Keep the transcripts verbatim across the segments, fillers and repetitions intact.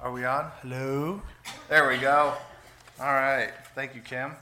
Are we on? Hello? There we go. All right. Thank you, Kim.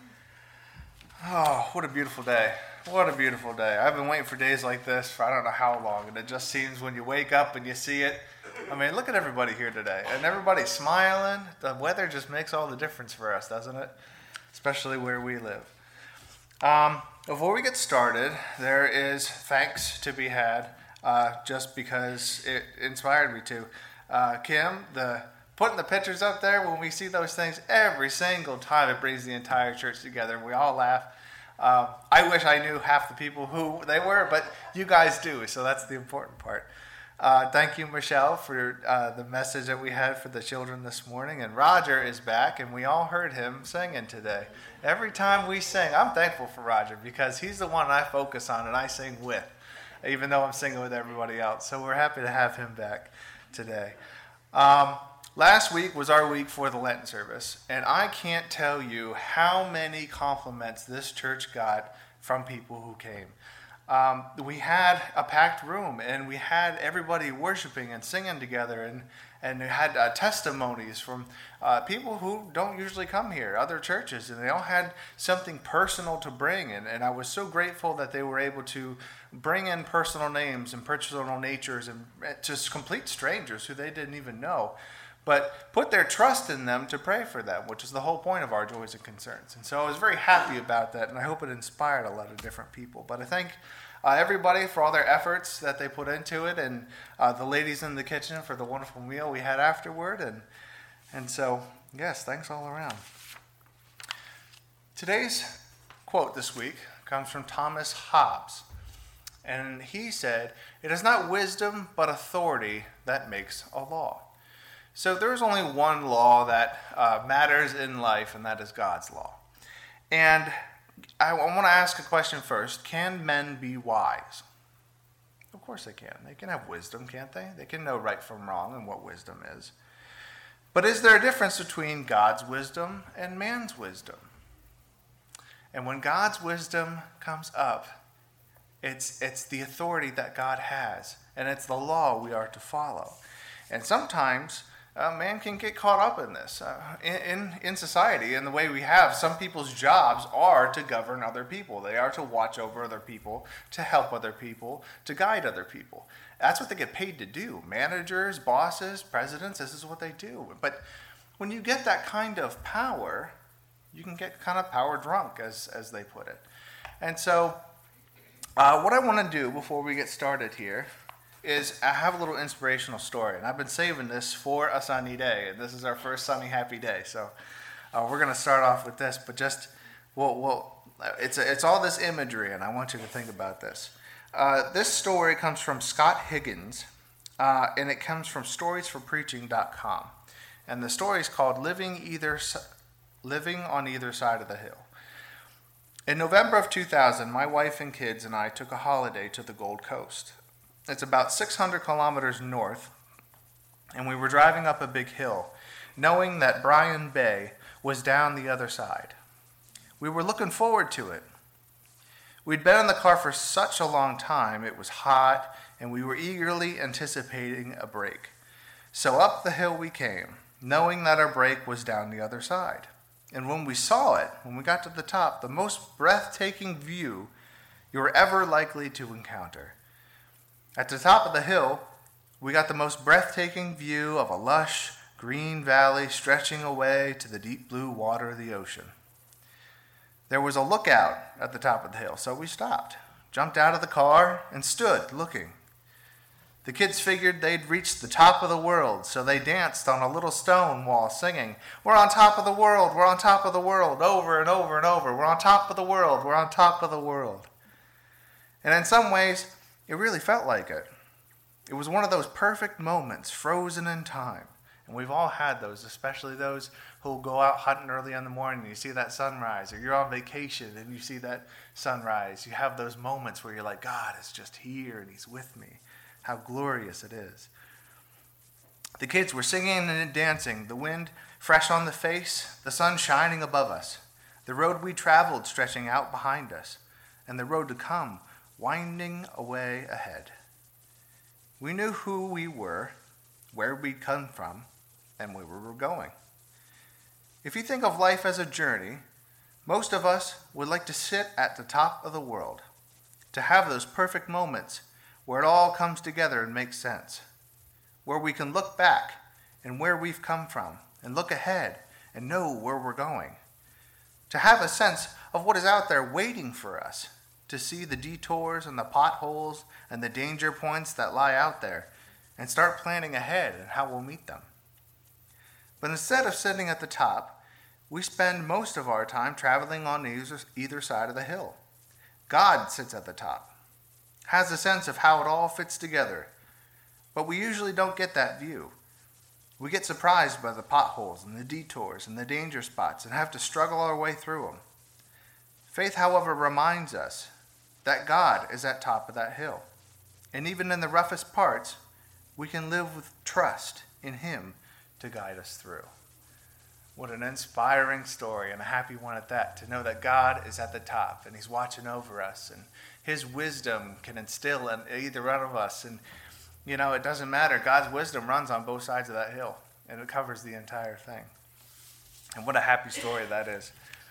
Oh, what a beautiful day. What a beautiful day. I've been waiting for days like this for I don't know how long, and it just seems when you wake up and you see it. I mean, look at everybody here today, and everybody's smiling. The weather just makes all the difference for us, doesn't it? Especially where we live. Um, before we get started, there is thanks to be had, uh, just because it inspired me to. Uh, Kim, the putting the pictures up there, when we see those things every single time, it brings the entire church together, and we all laugh. Uh, I wish I knew half the people who they were, but you guys do, so that's the important part. Uh, thank you, Michelle, for uh, the message that we had for the children this morning. And Roger is back, and we all heard him singing today. Every time we sing, I'm thankful for Roger because he's the one I focus on and I sing with, even though I'm singing with everybody else. So we're happy to have him back today. Um, last week was our week for the Lenten service, and I can't tell you how many compliments this church got from people who came. Um, we had a packed room, and we had everybody worshiping and singing together, and and we had uh, testimonies from uh, people who don't usually come here, other churches, and they all had something personal to bring, and, and I was so grateful that they were able to bring in personal names and personal natures and just complete strangers who they didn't even know, but put their trust in them to pray for them, which is the whole point of our joys and concerns. And so I was very happy about that, and I hope it inspired a lot of different people. But I thank uh, everybody for all their efforts that they put into it, and uh, the ladies in the kitchen for the wonderful meal we had afterward. And, and so, yes, thanks all around. Today's quote this week comes from Thomas Hobbes. And he said, "It is not wisdom, but authority that makes a law." So there is only one law that uh, matters in life, and that is God's law. And I, I want to ask a question first. Can men be wise? Of course they can. They can have wisdom, can't they? They can know right from wrong and what wisdom is. But is there a difference between God's wisdom and man's wisdom? And when God's wisdom comes up, it's it's the authority that God has, and it's the law we are to follow. And sometimes Uh, man can get caught up in this. Uh, in, in, in society, in the way we have, some people's jobs are to govern other people. They are to watch over other people, to help other people, to guide other people. That's what they get paid to do. Managers, bosses, presidents, this is what they do. But when you get that kind of power, you can get kind of power drunk, as, as they put it. And so uh, what I want to do before we get started here is I have a little inspirational story, and I've been saving this for a sunny day, and this is our first sunny, happy day. So uh, we're going to start off with this, but just, well, well it's a, it's all this imagery, and I want you to think about this. Uh, this story comes from Scott Higgins, uh, and it comes from stories for preaching dot com, and the story is called Living Either Living on Either Side of the Hill. In November of two thousand, my wife and kids and I took a holiday to the Gold Coast. It's about six hundred kilometers north, and we were driving up a big hill, knowing that Bryan Bay was down the other side. We were looking forward to it. We'd been in the car for such a long time, it was hot, and we were eagerly anticipating a break. So up the hill we came, knowing that our break was down the other side. And when we saw it, when we got to the top, the most breathtaking view you were ever likely to encounter. At the top of the hill, we got the most breathtaking view of a lush, green valley stretching away to the deep blue water of the ocean. There was a lookout at the top of the hill, so we stopped, jumped out of the car, and stood looking. The kids figured they'd reached the top of the world, so they danced on a little stone wall singing, "We're on top of the world, we're on top of the world," over and over and over. "We're on top of the world, we're on top of the world." And in some ways, it really felt like it. It was one of those perfect moments, frozen in time. And we've all had those, especially those who go out hunting early in the morning and you see that sunrise, or you're on vacation and you see that sunrise. You have those moments where you're like, God is just here and he's with me. How glorious it is. The kids were singing and dancing, the wind fresh on the face, the sun shining above us, the road we traveled stretching out behind us, and the road to come winding away ahead. We knew who we were, where we'd come from, and where we were going. If you think of life as a journey, most of us would like to sit at the top of the world, to have those perfect moments where it all comes together and makes sense, where we can look back and where we've come from, and look ahead and know where we're going, to have a sense of what is out there waiting for us, to see the detours and the potholes and the danger points that lie out there, and start planning ahead and how we'll meet them. But instead of sitting at the top, we spend most of our time traveling on either, either side of the hill. God sits at the top, has a sense of how it all fits together, but we usually don't get that view. We get surprised by the potholes and the detours and the danger spots and have to struggle our way through them. Faith, however, reminds us that God is at top of that hill. And even in the roughest parts, we can live with trust in Him to guide us through. What an inspiring story, and a happy one at that, to know that God is at the top and He's watching over us, and His wisdom can instill in either one of us. And you know, it doesn't matter. God's wisdom runs on both sides of that hill, and it covers the entire thing. And what a happy story that is.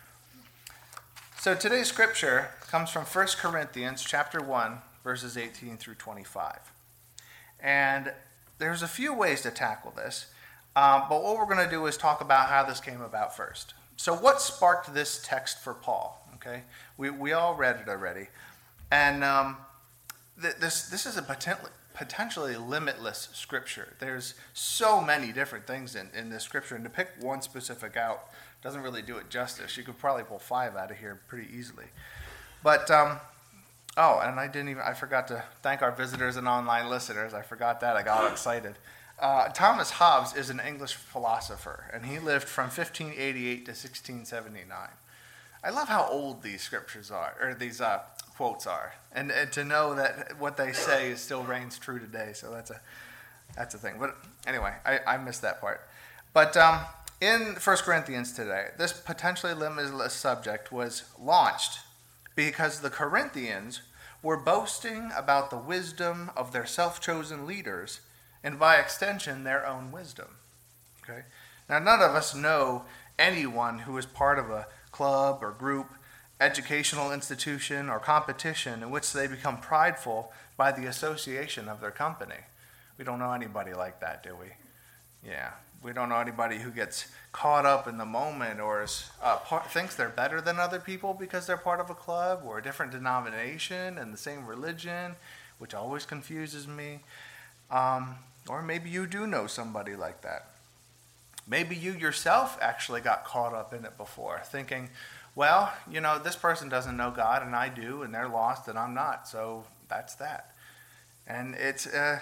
So today's scripture comes from First Corinthians chapter one, verses eighteen through twenty-five. And there's a few ways to tackle this, um, but what we're going to do is talk about how this came about first. So what sparked this text for Paul? Okay, we we all read it already, and um, th- this this is a potentially potentially limitless scripture. There's so many different things in, in this scripture, and to pick one specific out doesn't really do it justice. You could probably pull five out of here pretty easily. But, um, oh, and I didn't even, I forgot to thank our visitors and online listeners. I forgot that. I got all excited. Uh, Thomas Hobbes is an English philosopher, and he lived from fifteen eighty-eight to sixteen seventy-nine. I love how old these scriptures are, or these uh, quotes are, and, and to know that what they say is still reigns true today. So that's a that's a thing. But anyway, I, I missed that part. But um, in First Corinthians today, this potentially limitless subject was launched because the Corinthians were boasting about the wisdom of their self-chosen leaders, and by extension, their own wisdom. Okay. Now, none of us know anyone who is part of a club or group, educational institution, or competition in which they become prideful by the association of their company. We don't know anybody like that, do we? Yeah, we don't know anybody who gets caught up in the moment or is, uh, part, thinks they're better than other people because they're part of a club or a different denomination and the same religion, which always confuses me. Um, or maybe you do know somebody like that. Maybe you yourself actually got caught up in it before, thinking, well, you know, this person doesn't know God and I do, and they're lost and I'm not, so that's that. And it's, uh,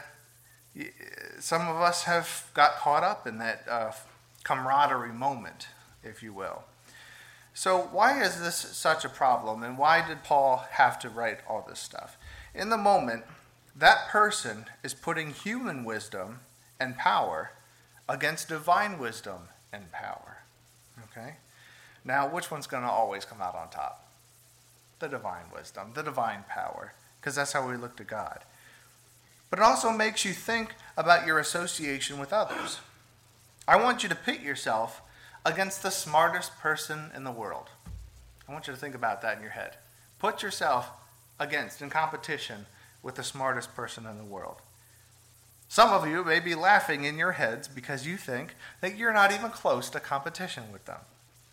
some of us have got caught up in that uh, camaraderie moment, if you will. So why is this such a problem, and why did Paul have to write all this stuff? In the moment, that person is putting human wisdom and power against divine wisdom and power. Okay? Now, which one's going to always come out on top? The divine wisdom, the divine power, because that's how we look to God. But it also makes you think about your association with others. I want you to pit yourself against the smartest person in the world. I want you to think about that in your head. Put yourself against, in competition, with the smartest person in the world. Some of you may be laughing in your heads because you think that you're not even close to competition with them.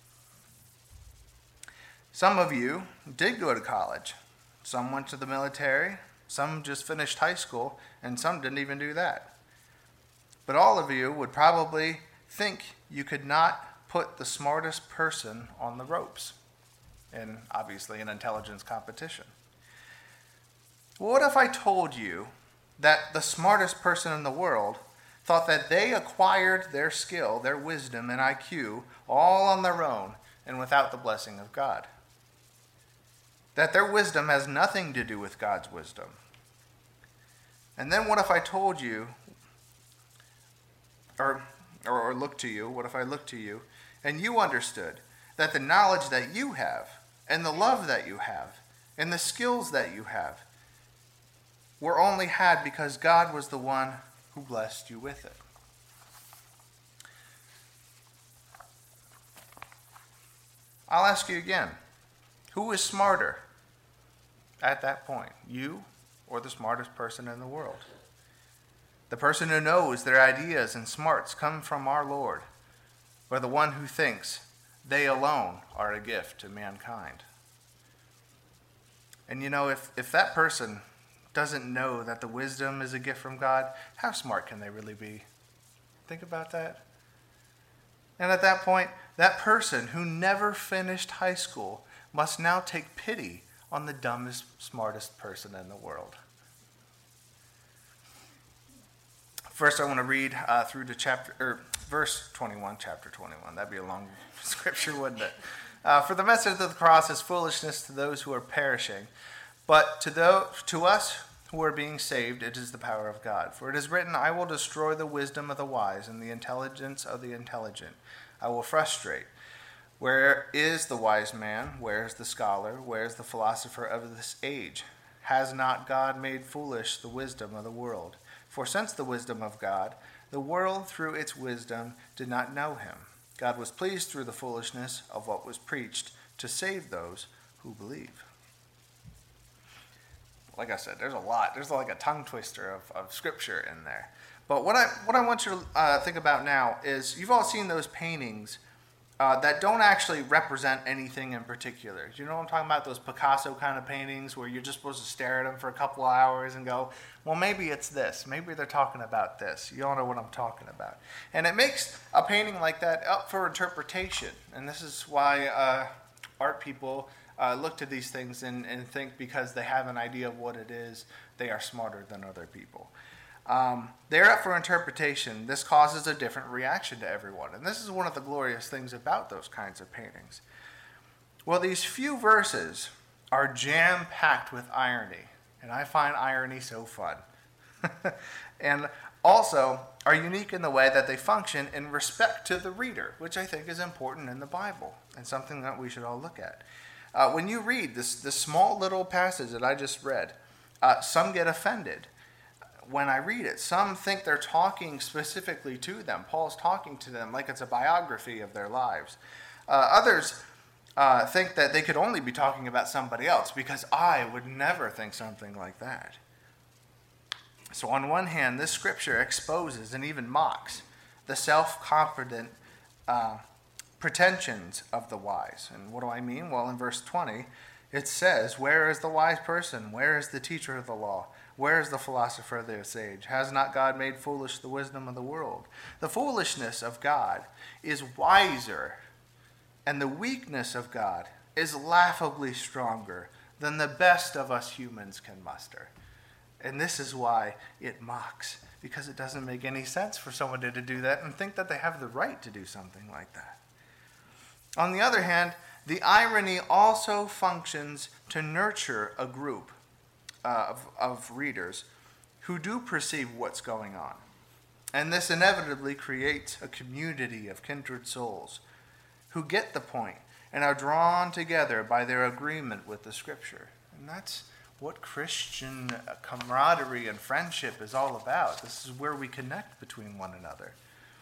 Some of you did go to college. Some went to the military. Some just finished high school, and some didn't even do that. But all of you would probably think you could not put the smartest person on the ropes in, obviously, an intelligence competition. Well, what if I told you that the smartest person in the world thought that they acquired their skill, their wisdom, and I Q all on their own and without the blessing of God? That their wisdom has nothing to do with God's wisdom. And then what if I told you, or, or, or looked to you, what if I looked to you, and you understood that the knowledge that you have, and the love that you have, and the skills that you have, were only had because God was the one who blessed you with it? I'll ask you again, who is smarter at that point, you or the smartest person in the world? The person who knows their ideas and smarts come from our Lord, or the one who thinks they alone are a gift to mankind? And you know, if, if that person doesn't know that the wisdom is a gift from God, how smart can they really be? Think about that. And at that point, that person who never finished high school must now take pity on the dumbest, smartest person in the world. First, I want to read uh, through to chapter, or verse twenty-one, chapter twenty-one. That'd be a long scripture, wouldn't it? Uh, For the message of the cross is foolishness to those who are perishing, but to those, to us who are being saved, it is the power of God. For it is written, I will destroy the wisdom of the wise and the intelligence of the intelligent. I will frustrate. Where is the wise man? Where is the scholar? Where is the philosopher of this age? Has not God made foolish the wisdom of the world? For since the wisdom of God, the world through its wisdom did not know him. God was pleased through the foolishness of what was preached to save those who believe. Like I said, there's a lot. There's like a tongue twister of, of scripture in there. But what I what I want you to uh, think about now is you've all seen those paintings uh, that don't actually represent anything in particular. You know what I'm talking about? Those Picasso kind of paintings where you're just supposed to stare at them for a couple of hours and go, well, maybe it's this. Maybe they're talking about this. You all know what I'm talking about. And it makes a painting like that up for interpretation. And this is why uh, art people uh, look to these things and, and think because they have an idea of what it is, they are smarter than other people. Um, they're up for interpretation. This causes a different reaction to everyone. And this is one of the glorious things about those kinds of paintings. Well, these few verses are jam-packed with irony. And I find irony so fun. And also are unique in the way that they function in respect to the reader, which I think is important in the Bible and something that we should all look at. Uh, when you read this, this small little passage that I just read, uh, some get offended when I read it. Some think they're talking specifically to them. Paul's talking to them like it's a biography of their lives. Uh, others uh, think that they could only be talking about somebody else, because I would never think something like that. So on one hand, this scripture exposes and even mocks the self-confident uh, pretensions of the wise. And what do I mean? Well, in verse twenty, it says, where is the wise person? Where is the teacher of the law? Where is the philosopher of this age? Has not God made foolish the wisdom of the world? The foolishness of God is wiser, and the weakness of God is laughably stronger than the best of us humans can muster. And this is why it mocks, because it doesn't make any sense for someone to do that and think that they have the right to do something like that. On the other hand, the irony also functions to nurture a group uh, of, of readers who do perceive what's going on. And this inevitably creates a community of kindred souls who get the point and are drawn together by their agreement with the scripture. And that's what Christian camaraderie and friendship is all about. This is where we connect between one another.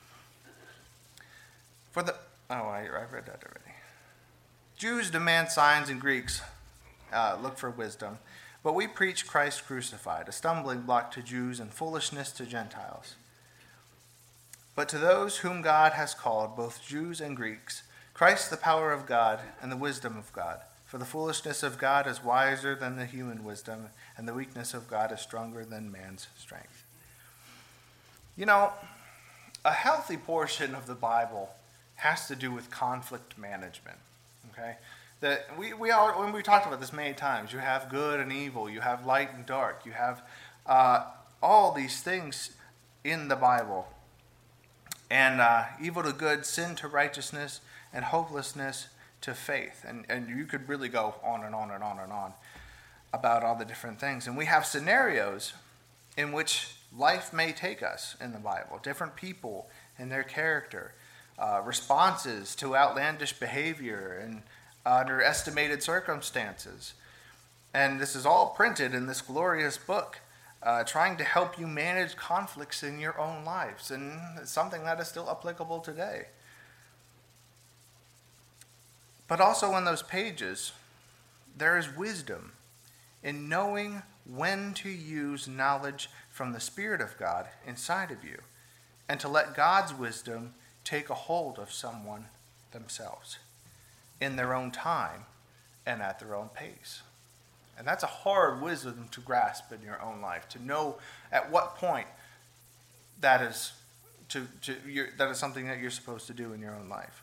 For the oh, I, I read that already. Jews demand signs and Greeks uh, look for wisdom, but we preach Christ crucified, a stumbling block to Jews and foolishness to Gentiles. But to those whom God has called, both Jews and Greeks, Christ the power of God and the wisdom of God. For the foolishness of God is wiser than the human wisdom, and the weakness of God is stronger than man's strength. You know, a healthy portion of the Bible has to do with conflict management. Okay, that we we all when we talked about this many times. You have good and evil. You have light and dark. You have uh, all these things in the Bible, and uh, evil to good, sin to righteousness, and hopelessness to faith. And and you could really go on and on and on and on about all the different things. And we have scenarios in which life may take us in the Bible. Different people and their character. Uh, responses to outlandish behavior and underestimated circumstances. And this is all printed in this glorious book, uh, trying to help you manage conflicts in your own lives. And it's something that is still applicable today. But also in those pages, there is wisdom in knowing when to use knowledge from the Spirit of God inside of you, and to let God's wisdom take a hold of someone themselves in their own time and at their own pace. And that's a hard wisdom to grasp in your own life, to know at what point that is to, to your, that is something that you're supposed to do in your own life.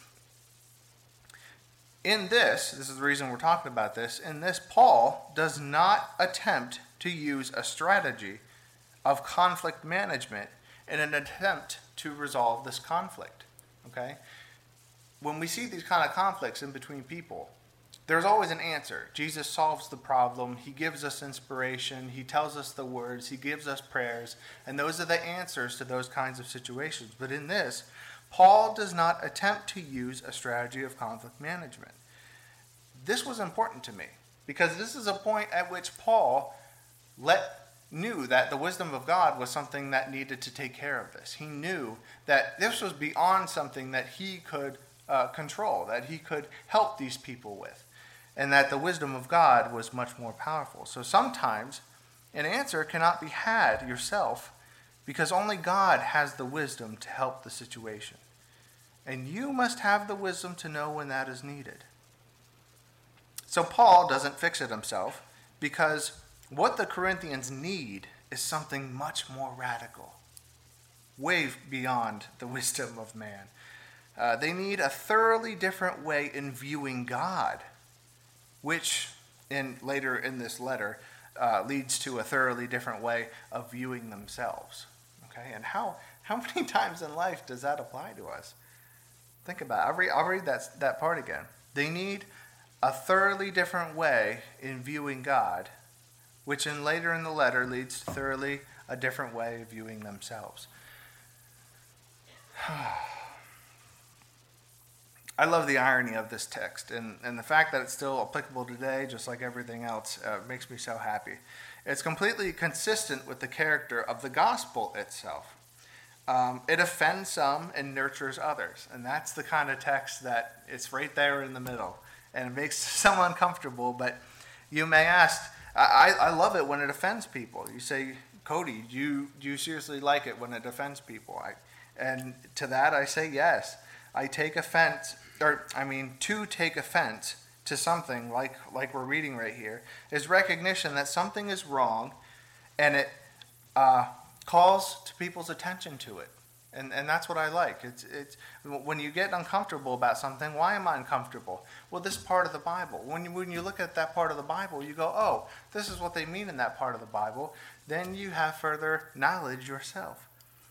In this, this is the reason we're talking about this, in this, Paul does not attempt to use a strategy of conflict management in an attempt to resolve this conflict. Okay? When we see these kind of conflicts in between people, there's always an answer. Jesus solves the problem. He gives us inspiration. He tells us the words. He gives us prayers. And those are the answers to those kinds of situations. But in this, Paul does not attempt to use a strategy of conflict management. This was important to me because this is a point at which Paul let knew that the wisdom of God was something that needed to take care of this. He knew that this was beyond something that he could uh, control, that he could help these people with, and that the wisdom of God was much more powerful. So sometimes an answer cannot be had yourself because only God has the wisdom to help the situation. And you must have the wisdom to know when that is needed. So Paul doesn't fix it himself because what the Corinthians need is something much more radical, way beyond the wisdom of man. Uh, they need a thoroughly different way in viewing God, which in later in this letter uh, leads to a thoroughly different way of viewing themselves. Okay, and how how many times in life does that apply to us? Think about it. I'll read, I'll read that that part again. They need a thoroughly different way in viewing God, which in later in the letter leads to thoroughly a different way of viewing themselves. I love the irony of this text, and, and the fact that it's still applicable today, just like everything else, uh, makes me so happy. It's completely consistent with the character of the gospel itself. Um, it offends some and nurtures others, and that's the kind of text that it's right there in the middle, and it makes some uncomfortable, but you may ask, I, I love it when it offends people. You say, Cody, do you, do you seriously like it when it offends people? I, and to that I say yes. I take offense, or I mean, to take offense to something like, like we're reading right here is recognition that something is wrong, and it uh, calls to people's attention to it. And and that's what I like. It's it's when you get uncomfortable about something, why am I uncomfortable? Well, this part of the Bible. When you, when you look at that part of the Bible, you go, oh, this is what they mean in that part of the Bible. Then you have further knowledge yourself.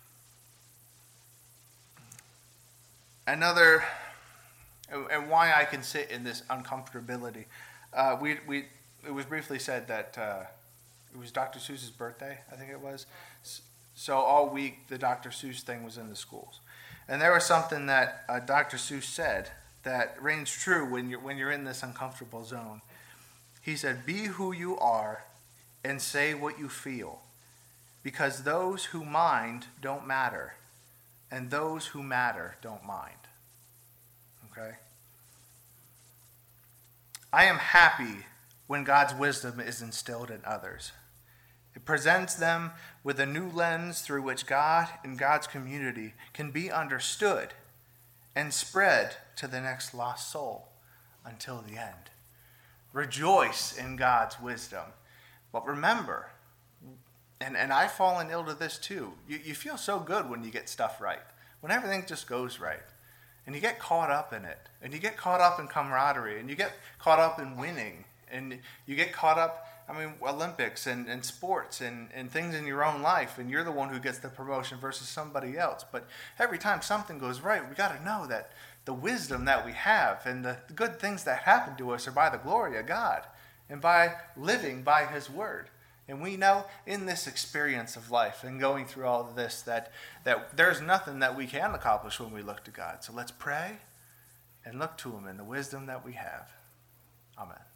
Another, and why I can sit in this uncomfortability. Uh, we we it was briefly said that uh, it was Doctor Seuss's birthday, I think it was. So all week, the Doctor Seuss thing was in the schools. And there was something that uh, Doctor Seuss said that reigns true when you're, when you're in this uncomfortable zone. He said, be who you are and say what you feel, because those who mind don't matter, and those who matter don't mind. Okay? I am happy when God's wisdom is instilled in others. It presents them with a new lens through which God and God's community can be understood and spread to the next lost soul until the end. Rejoice in God's wisdom. But remember, and, and I've fallen ill to this too, you, you feel so good when you get stuff right, when everything just goes right. And you get caught up in it, and you get caught up in camaraderie, and you get caught up in winning, and you get caught up, I mean, Olympics and, and sports and, and things in your own life, and you're the one who gets the promotion versus somebody else. But every time something goes right, we got to know that the wisdom that we have and the good things that happen to us are by the glory of God and by living by His Word. And we know in this experience of life and going through all of this that, that there's nothing that we can accomplish when we look to God. So let's pray and look to Him in the wisdom that we have. Amen.